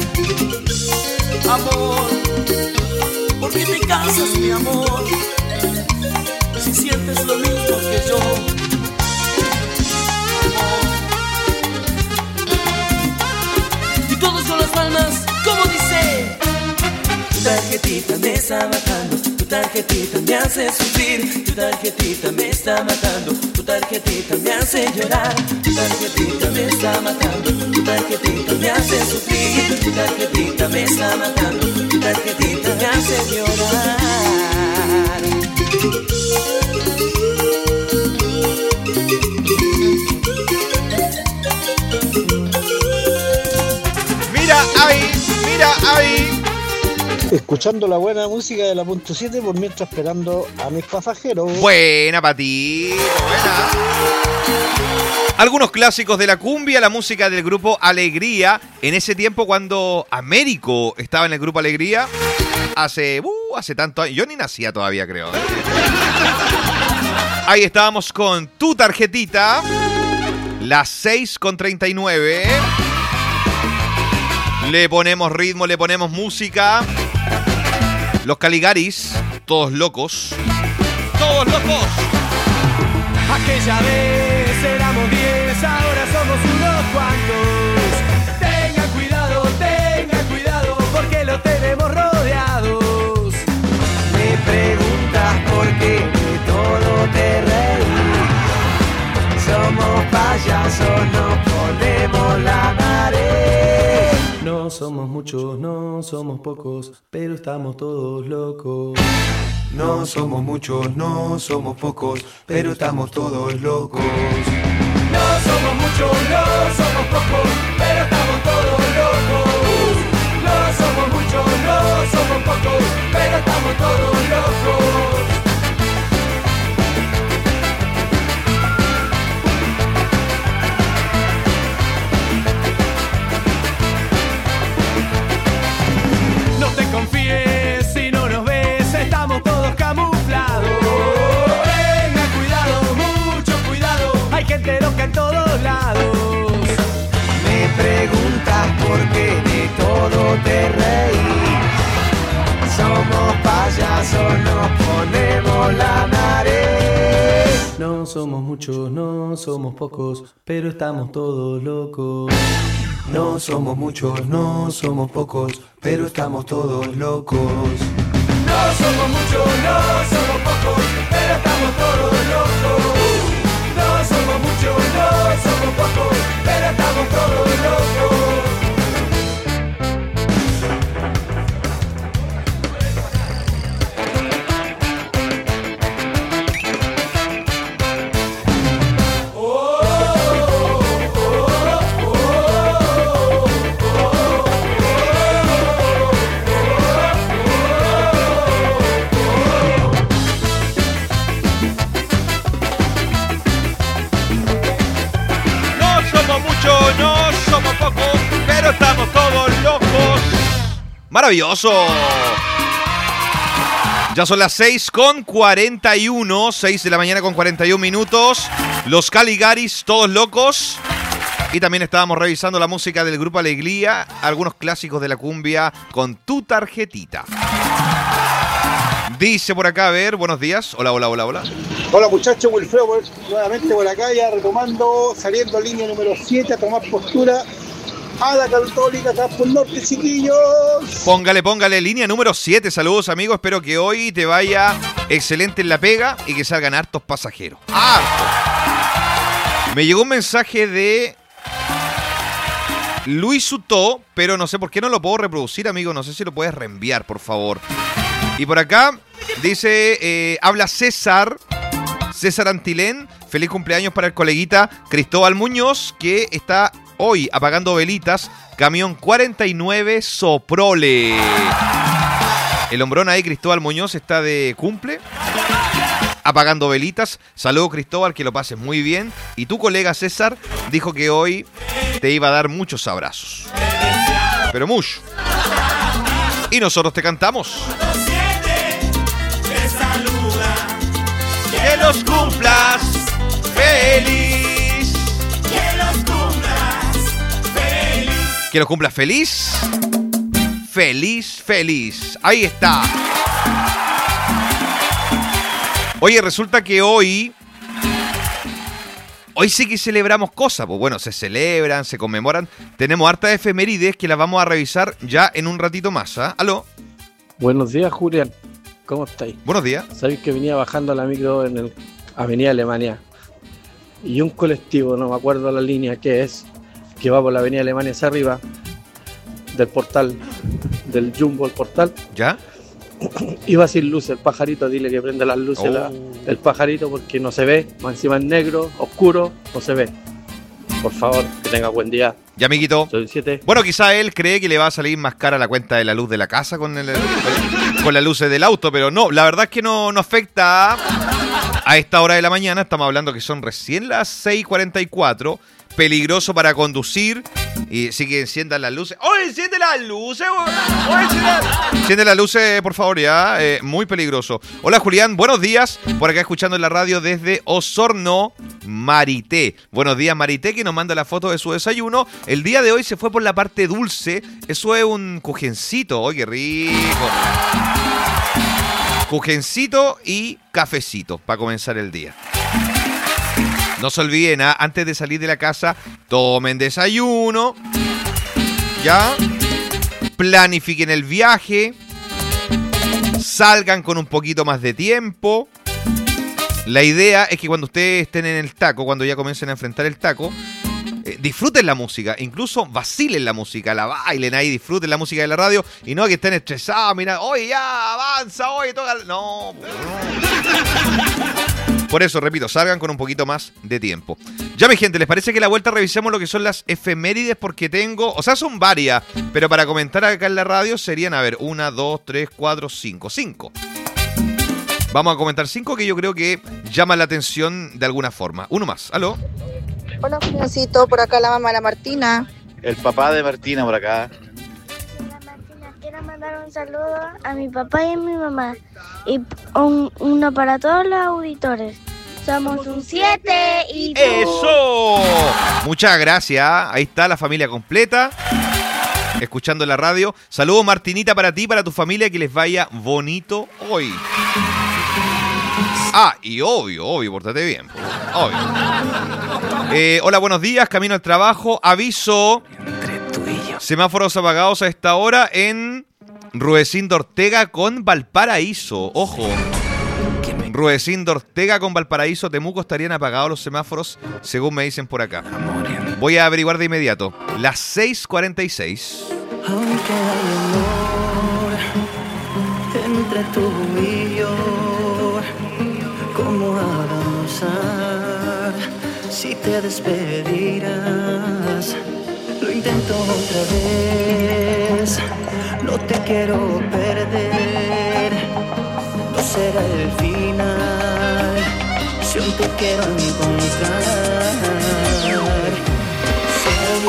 Amor, ¿por qué te cansas, mi amor? Si sientes lo mismo que yo. Con las palmas, como dice. Tu tarjetita me está matando, tu tarjetita me hace sufrir, tu tarjetita me está matando, tu tarjetita me hace llorar, tu tarjetita me está matando, tu tarjetita me hace sufrir, tu tarjetita me está matando, tu tarjetita me hace llorar. Mira ahí, mira ahí. Escuchando la buena música de la punto siete por mientras esperando a mis pasajeros. Buena, Patito, buena. Algunos clásicos de la cumbia, la música del grupo Alegría. En ese tiempo cuando Américo estaba en el grupo Alegría, hace, uh, hace tanto años, yo ni nacía todavía, creo. Ahí estábamos con Tu Tarjetita, las seis con treinta y nueve. Le ponemos ritmo, le ponemos música. Los Caligaris, todos locos. ¡Todos locos! Aquella vez éramos diez, ahora somos unos cuantos. Tengan cuidado, tengan cuidado, porque lo tenemos rodeados. Me preguntas por qué de todo te reí. Somos payasos, nos ponemos la nariz. No somos muchos, no somos pocos, pero estamos todos locos. No somos muchos, no somos pocos, pero estamos todos locos. No somos muchos, no somos pocos, pero estamos todos locos. No somos muchos, no somos pocos, pero estamos todos locos. No te confíes si no nos ves, estamos todos camuflados. Tenga cuidado, mucho cuidado, hay gente loca en todos lados. Me preguntas por qué de todo te reí. Somos payasos, nos ponemos la nariz. No somos muchos, no somos pocos, pero estamos todos locos. No somos muchos, no somos pocos, pero estamos todos locos. No somos muchos, no somos pocos, pero estamos todos locos. No somos muchos, no somos pocos, pero estamos todos locos. no somos pocos, pero estamos todos locos. ¡Maravilloso! Ya son las seis con cuarenta y uno, seis de la mañana con cuarenta y un minutos. Los Caligaris, todos locos. Y también estábamos revisando la música del grupo Alegría, algunos clásicos de la cumbia con Tu Tarjetita. Dice por acá, a ver, buenos días. Hola, hola, hola, hola. Hola muchachos, Wilfredo nuevamente por acá, ya retomando, saliendo línea número siete a tomar postura a la Católica Campo Norte, chiquillos. Póngale, póngale, línea número siete. Saludos, amigos. Espero que hoy te vaya excelente en la pega y que salgan hartos pasajeros. ¡Hartos! Me llegó un mensaje de Luis Sutó, pero no sé por qué no lo puedo reproducir, amigo. No sé si lo puedes reenviar, por favor. Y por acá dice, eh, habla César, César Antilén. Feliz cumpleaños para el coleguita Cristóbal Muñoz, que está hoy apagando velitas. Camión cuarenta y nueve Soprole. El hombrón ahí, Cristóbal Muñoz, está de cumple, apagando velitas. Saludos, Cristóbal, que lo pases muy bien. Y tu colega César dijo que hoy te iba a dar muchos abrazos, pero mucho. Y nosotros te cantamos. Que los cumplas feliz. Que los cumplas feliz. Que los cumplas feliz. Feliz, feliz. Ahí está. Oye, resulta que hoy... Hoy sí que celebramos cosas. Pues bueno, se celebran, se conmemoran. Tenemos hartas efemérides que las vamos a revisar ya en un ratito más. ¿Ah? ¿Aló? Buenos días, Julián. ¿Cómo estáis? Buenos días. Sabéis que venía bajando a la micro en el Avenida Alemania y un colectivo, no me acuerdo la línea que es, que va por la Avenida Alemania hacia arriba del portal, del Jumbo, el portal. ¿Ya? Iba sin luz el pajarito, dile que prenda las luces Oh. la- el pajarito porque no se ve, más encima es negro, oscuro, no se ve. Por favor, que tenga buen día. Ya, amiguito. Soy siete. Bueno, quizá él cree que le va a salir más cara la cuenta de la luz de la casa con, el, con, con las luces del auto, pero no, la verdad es que no, no afecta a esta hora de la mañana. Estamos hablando que son recién las seis cuarenta y cuatro. Peligroso para conducir. Y sí que enciendan las luces. ¡Oh, enciende las luces! ¡Oh, enciende, enciende las luces, por favor, ya! Eh, muy peligroso. Hola, Julián. Buenos días. Por acá escuchando en la radio desde Osorno, Marité. Buenos días, Marité, que nos manda la foto de su desayuno. El día de hoy se fue por la parte dulce. Eso es un cujencito. ¡Oh, qué rico! Cujencito y cafecito para comenzar el día. No se olviden, ¿ah? Antes de salir de la casa, tomen desayuno, ¿ya? Planifiquen el viaje, salgan con un poquito más de tiempo. La idea es que cuando ustedes estén en el taco, cuando ya comiencen a enfrentar el taco, eh, disfruten la música, incluso vacilen la música, la bailen ahí, disfruten la música de la radio y no que estén estresados, mira, oye, ya, avanza, oye, toca... No, no. Por eso, repito, salgan con un poquito más de tiempo. Ya, mi gente, ¿les parece que a la vuelta revisemos lo que son las efemérides? Porque tengo, o sea, son varias, pero para comentar acá en la radio serían, a ver, una, dos, tres, cuatro, cinco. Cinco. Vamos a comentar cinco que yo creo que llaman la atención de alguna forma. Uno más. ¿Aló? Hola, Juliancito, por acá la mamá de la Martina. El papá de Martina por acá. Quiero mandar un saludo a mi papá y a mi mamá. Y un, uno para todos los auditores. Somos un siete y tú. ¡Eso! Muchas gracias. Ahí está la familia completa, escuchando la radio. Saludos, Martinita, para ti, para tu familia, que les vaya bonito hoy. Ah, y obvio, obvio, pórtate bien. Obvio. Eh, hola, buenos días, camino al trabajo. Aviso. Semáforos apagados a esta hora en Ruedecindo Ortega con Valparaíso. Ojo. Ruedecindo Ortega con Valparaíso, Temuco, estarían apagados los semáforos, según me dicen por acá. Voy a averiguar de inmediato. Las seis cuarenta y seis. Aunque hay amor entre tú y yo, ¿cómo avanzar si te despedirás? Lo intento otra vez, no te quiero perder, no será el final, si aún te quiero encontrar. Sé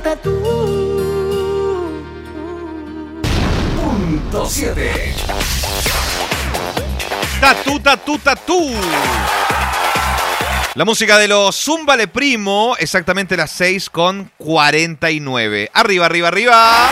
Tatú. Punto siete. Tatú, tatú, tatú. La música de los Zúmbale Primo, exactamente las seis con cuarenta y nueve. Arriba, arriba, arriba.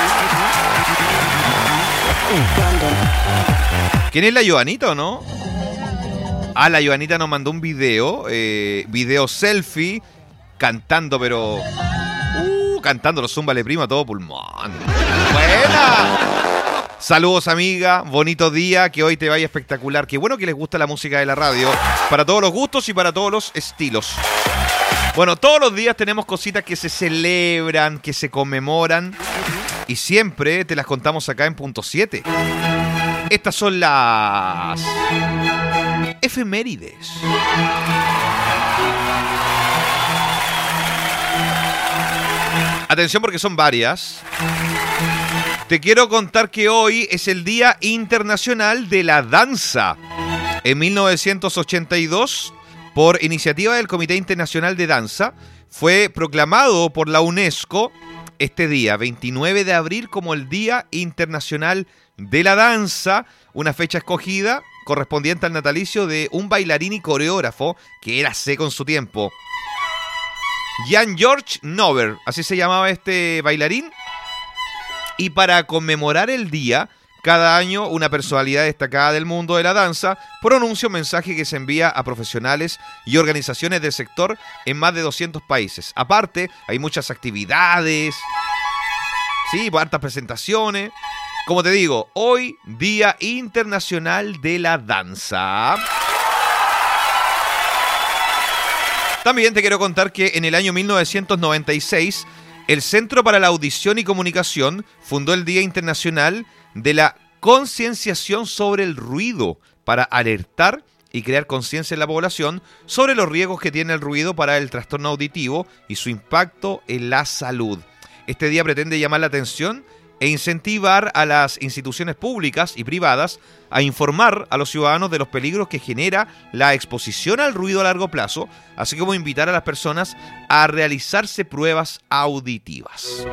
¿Quién es la Joanita o no? Ah, la Joanita nos mandó un video, eh, video selfie, cantando, pero... Uh, cantando los Zúmbale Primo a todo pulmón. ¡Buena! Saludos, amiga, bonito día, que hoy te vaya espectacular. Qué bueno que les gusta la música de la radio, para todos los gustos y para todos los estilos. Bueno, todos los días tenemos cositas que se celebran, que se conmemoran, y siempre te las contamos acá en Punto siete. Estas son las efemérides. Atención porque son varias. Te quiero contar que hoy es el Día Internacional de la Danza. En mil novecientos ochenta y dos, por iniciativa del Comité Internacional de Danza, fue proclamado por la UNESCO este día, veintinueve de abril, como el Día Internacional de la Danza, una fecha escogida correspondiente al natalicio de un bailarín y coreógrafo que era seco en su tiempo. Jan-George Nover, así se llamaba este bailarín. Y para conmemorar el día, cada año una personalidad destacada del mundo de la danza pronuncia un mensaje que se envía a profesionales y organizaciones del sector en más de doscientos países. Aparte, hay muchas actividades, sí, hartas presentaciones. Como te digo, hoy Día Internacional de la Danza. También te quiero contar que en el año mil novecientos noventa y seis... el Centro para la Audición y Comunicación fundó el Día Internacional de la Concienciación sobre el Ruido para alertar y crear conciencia en la población sobre los riesgos que tiene el ruido para el trastorno auditivo y su impacto en la salud. Este día pretende llamar la atención e incentivar a las instituciones públicas y privadas a informar a los ciudadanos de los peligros que genera la exposición al ruido a largo plazo, así como invitar a las personas a realizarse pruebas auditivas.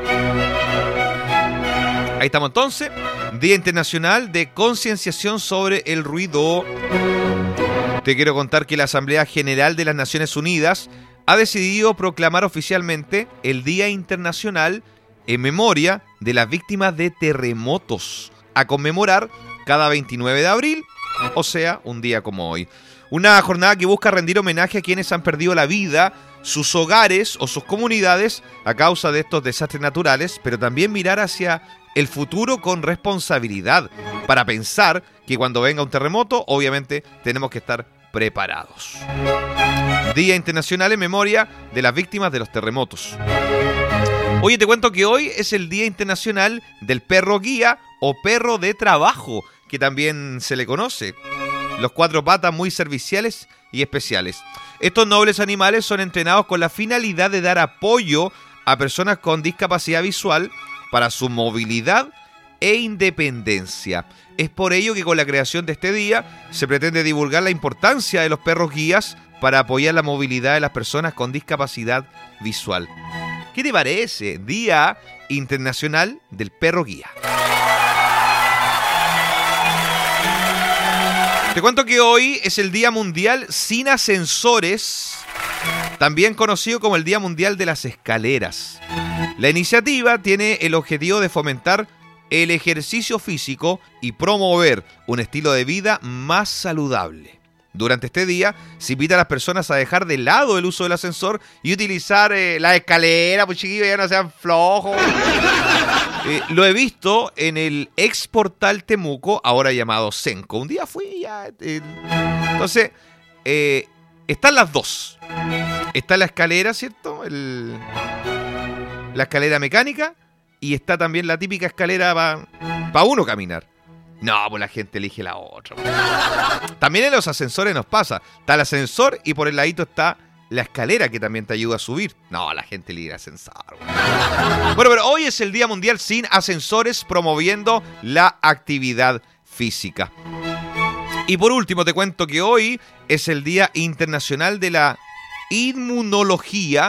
Ahí estamos entonces, Día Internacional de Concienciación sobre el Ruido. Te quiero contar que la Asamblea General de las Naciones Unidas ha decidido proclamar oficialmente el Día Internacional en memoria de las víctimas de terremotos, a conmemorar cada veintinueve de abril, o sea, un día como hoy. Una jornada que busca rendir homenaje a quienes han perdido la vida, sus hogares o sus comunidades a causa de estos desastres naturales, pero también mirar hacia el futuro con responsabilidad, para pensar que cuando venga un terremoto, obviamente tenemos que estar preparados. Día Internacional en memoria de las víctimas de los terremotos. Oye, te cuento que hoy es el Día Internacional del Perro Guía o Perro de Trabajo, que también se le conoce. Los cuatro patas muy serviciales y especiales. Estos nobles animales son entrenados con la finalidad de dar apoyo a personas con discapacidad visual para su movilidad e independencia. Es por ello que con la creación de este día se pretende divulgar la importancia de los perros guías para apoyar la movilidad de las personas con discapacidad visual. ¿Qué te parece? Día Internacional del Perro Guía. Te cuento que hoy es el Día Mundial Sin Ascensores, también conocido como el Día Mundial de las Escaleras. La iniciativa tiene el objetivo de fomentar el ejercicio físico y promover un estilo de vida más saludable. Durante este día se invita a las personas a dejar de lado el uso del ascensor y utilizar eh, la escalera, pues chiquillos, ya no sean flojos. Eh, lo he visto en el ex portal Temuco, ahora llamado Senco. Un día fui ya. Eh, entonces, eh, están las dos. Está la escalera, ¿cierto? El, la escalera mecánica, y está también la típica escalera para pa uno caminar. No, pues la gente elige la otra. También en los ascensores nos pasa. Está el ascensor y por el ladito está la escalera que también te ayuda a subir. No, la gente elige el ascensor. Bueno, pero hoy es el Día Mundial Sin Ascensores, promoviendo la actividad física. Y por último te cuento que hoy es el Día Internacional de la Inmunología,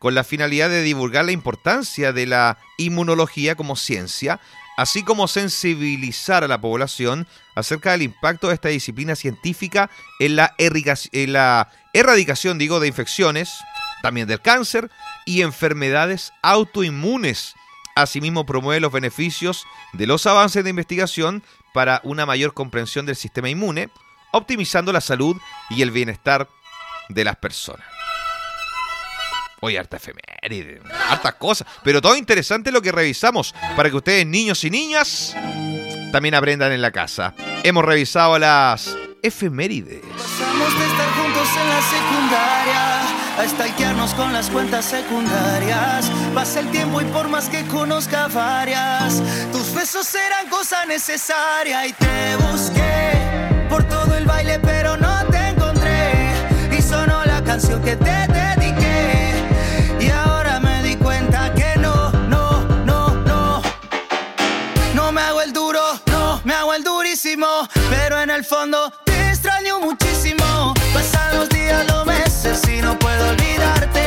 con la finalidad de divulgar la importancia de la inmunología como ciencia, así como sensibilizar a la población acerca del impacto de esta disciplina científica en la, erriga- en la erradicación, digo, de infecciones, también del cáncer y enfermedades autoinmunes. Asimismo, promueve los beneficios de los avances de investigación para una mayor comprensión del sistema inmune, optimizando la salud y el bienestar de las personas. Oye, harta efeméride, hartas cosas, pero todo interesante lo que revisamos para que ustedes, niños y niñas, también aprendan en la casa. Hemos revisado las efemérides. Pasamos de estar juntos en la secundaria a stalkearnos con las cuentas secundarias. Pasa el tiempo y por más que conozca varias, tus besos eran cosa necesaria. Y te busqué por todo el baile pero no te encontré, y sonó la canción que te dediqué. Y ahora me di cuenta que no, no, no, no no me hago el duro, no me hago el durísimo, pero en el fondo te extraño muchísimo. Pasan los días, los meses y no puedo olvidarte.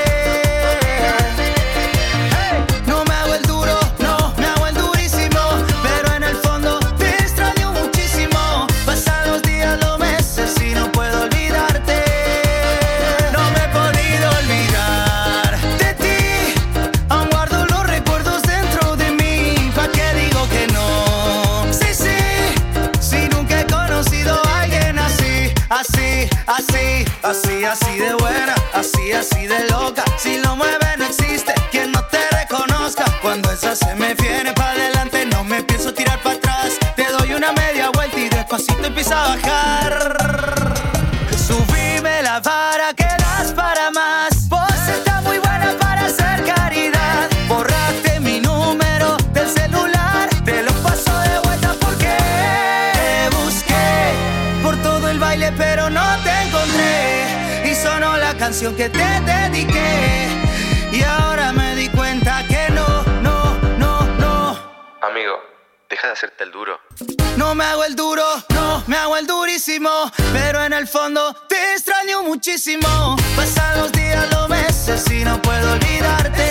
No me hago el duro, no me hago el durísimo, pero en el fondo te extraño muchísimo. Pasan los días, los meses y no puedo olvidarte. No me he podido olvidar de ti, aún guardo los recuerdos dentro de mí. ¿Pa' qué digo que no? Sí, sí, si nunca he conocido a alguien así, así, así, así, así de buena, así, así de loca. Si lo mueve no existe quien no te reconozca. Cuando esa se me viene pa' adelante no me pienso tirar pa' atrás. Te doy una media vuelta y despacito empieza a bajar. Subime la vara que das para más. Vos estás muy buena para hacer caridad. Borraste mi número del celular, te lo paso de vuelta porque te busqué por todo el baile pero no te encontré, y sonó la canción que te dediqué. Y ahora me di cuenta que no, no, no, no Amigo, deja de hacerte el duro. no me hago el duro, no me hago el durísimo, pero en el fondo te extraño muchísimo. Pasan los días, los meses y no puedo olvidarte.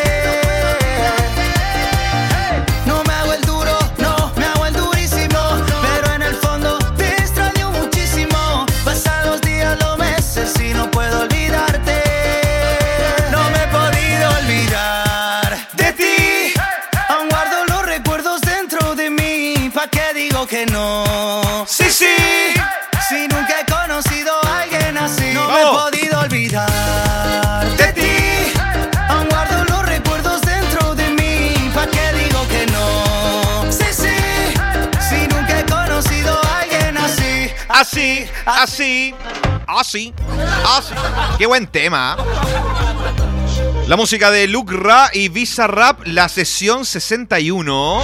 No me hago el duro, no me hago el durísimo, pero en el fondo te extraño muchísimo. Pasan los días, los meses y no puedo olvidarte. No me he podido olvidar de ti, aún guardo los recuerdos dentro de mí. ¿Pa' qué digo que no? Sí, sí, si nunca he conocido a alguien así. No me he podido olvidar de ti, aún guardo los recuerdos dentro de mí. ¿Pa' qué digo que no? Sí, sí, si nunca he conocido a alguien así. Así, así, así, así. Qué buen tema. La música de Luke Ra y Visa Rap, la sesión sesenta y uno.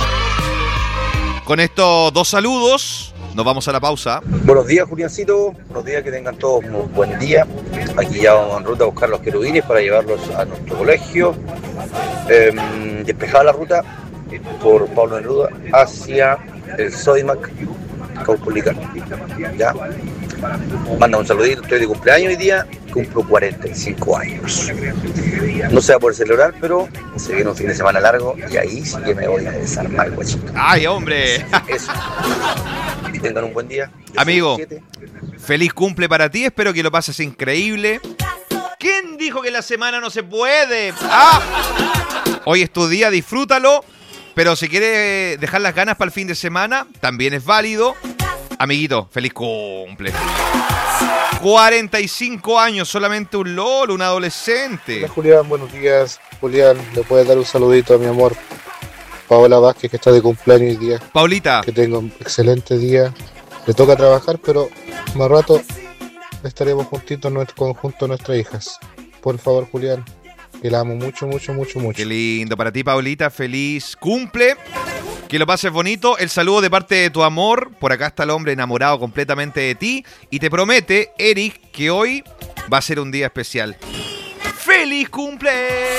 Con estos dos saludos, nos vamos a la pausa. Buenos días, Juliancito. Buenos días, que tengan todos un buen día. Aquí ya vamos en ruta a buscar los querubines para llevarlos a nuestro colegio. Eh, despejada la ruta por Pablo Neruda hacia el Sodimac Caupolicán. Ya. Manda un saludito, estoy de cumpleaños hoy día, cumplo cuarenta y cinco años. No se va a poder celebrar, pero se viene un fin de semana largo y ahí sí que me voy a desarmar, guachito. ¡Ay, hombre! Eso. Que tengan un buen día. Amigo, feliz cumple para ti, espero que lo pases increíble. ¿Quién dijo que la semana no se puede? ¡Ah! Hoy es tu día, disfrútalo, pero si quieres dejar las ganas para el fin de semana, también es válido. Amiguito, feliz cumple. cuarenta y cinco años, solamente un lolo, un adolescente. Hola Julián, buenos días. Julián, le puedes dar un saludito a mi amor Paola Vázquez, que está de cumpleaños hoy día. Paulita. Que tenga un excelente día. Le toca trabajar, pero más rato estaremos juntitos en conjunto a nuestras hijas. Por favor, Julián, que la amo mucho, mucho, mucho, mucho. Qué lindo. Para ti, Paulita, feliz cumple. Que lo pases bonito. El saludo de parte de tu amor. Por acá está el hombre enamorado completamente de ti. Y te promete, Eric, que hoy va a ser un día especial. ¡Feliz cumple!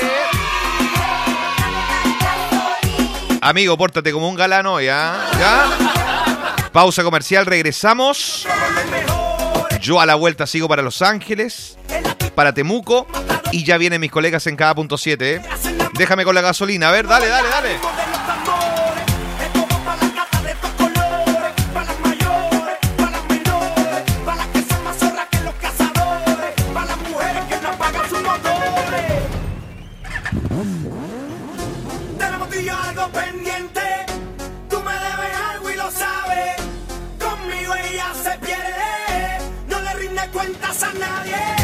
Amigo, pórtate como un galán hoy, ¿ah? ¿Ya? Pausa comercial, regresamos. Yo a la vuelta sigo para Los Ángeles, para Temuco Y ya vienen mis colegas en cada punto siete, ¿eh? Déjame con la gasolina. A ver, dale, dale, dale. Tenemos tú y yo algo pendiente. Tú me debes algo y lo sabes. Conmigo ella se pierde. No le rinde cuentas a nadie.